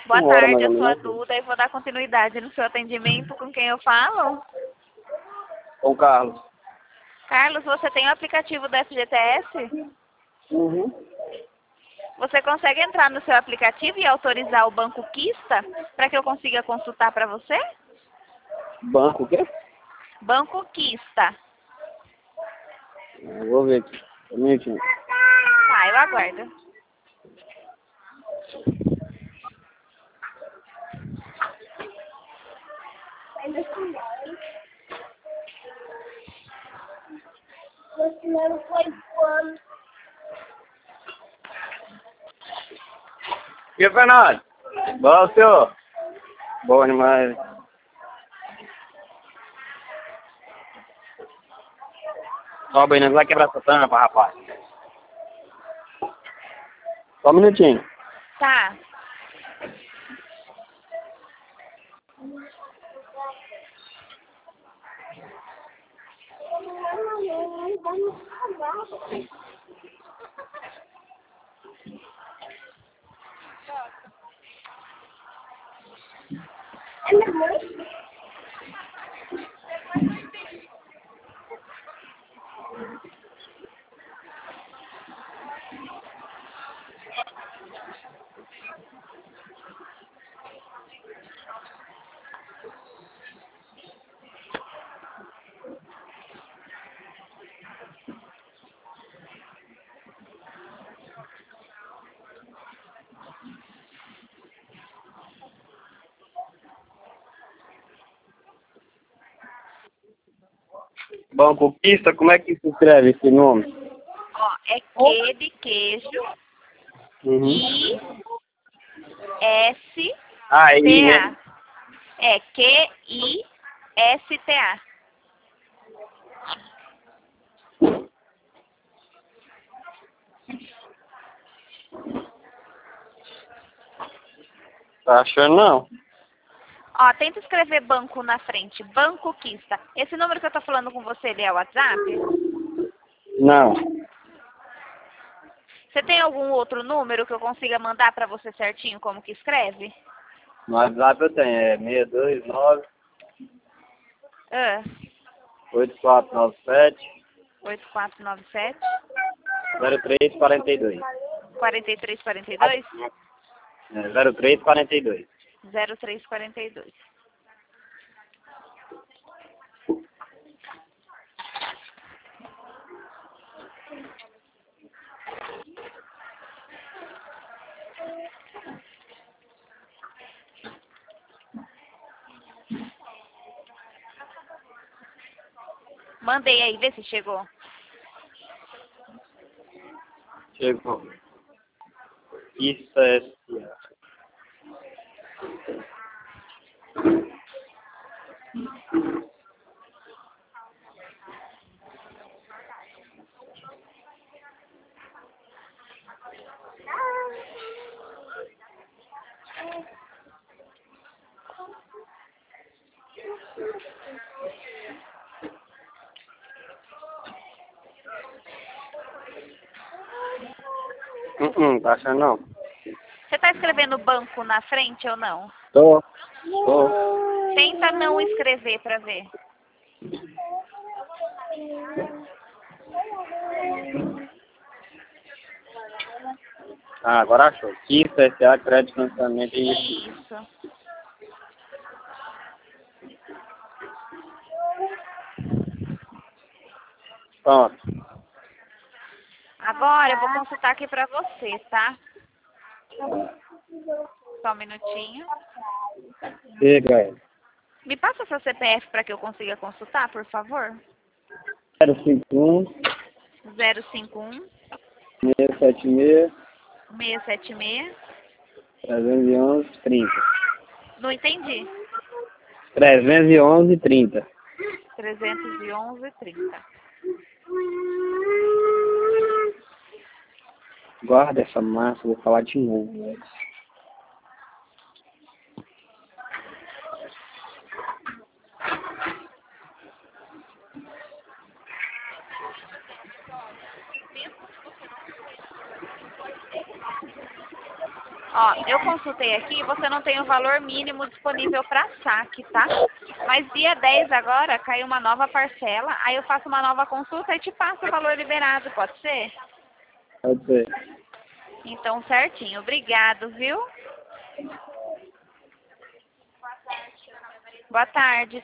Boa Uma hora tarde, mais ou eu sou a menos. Duda e vou dar continuidade no seu atendimento. Com quem eu falo? Com o Carlos. Carlos, você tem o aplicativo do FGTS? Uhum. Você consegue entrar no seu aplicativo e autorizar o Banco Quista para que eu consiga consultar para você? Banco o quê? Banco Quista. Eu vou ver aqui. Um minutinho. Tá, eu aguardo. E aí, Fernando? Bom, senhor? Bom demais. Sobe aí, não vai quebrar essa tampa, rapaz. Só um minutinho. Tá. Banco Pista, como é que se escreve esse nome? Ó, é Q de queijo, Uhum. I, S, Aí, T, A. né? É Q-I-S-T-A. Tá achando não? Ó, tenta escrever banco na frente. Banco Quista. Esse número que eu tô falando com você, ele é o WhatsApp? Não. Você tem algum outro número que eu consiga mandar pra você certinho como que escreve? No WhatsApp eu tenho, é 629 Ah, 8497 8497 0342. 4342 É, 0342. 0342. Mandei aí, vê se chegou. Chegou. Isso é... Tá achando não? Você tá escrevendo banco na frente ou não? Tô. Tô. Tenta não escrever pra ver. Ah, agora achou. Isso, SA, crédito, financiamento e investimento. Isso. Pronto. Agora eu vou consultar aqui pra você, tá? Só um minutinho. Chega aí. Me passa seu CPF para que eu consiga consultar, por favor? 051 051 676 676. 311 30. Não entendi. 311 30. 311 30. Guarda essa massa, vou falar de novo. Ó, eu consultei aqui, você não tem o valor mínimo disponível para saque, tá? Mas dia 10 agora caiu uma nova parcela, aí eu faço uma nova consulta e te passo o valor liberado, pode ser? Pode ser. Então, certinho. Obrigado, viu? Boa tarde.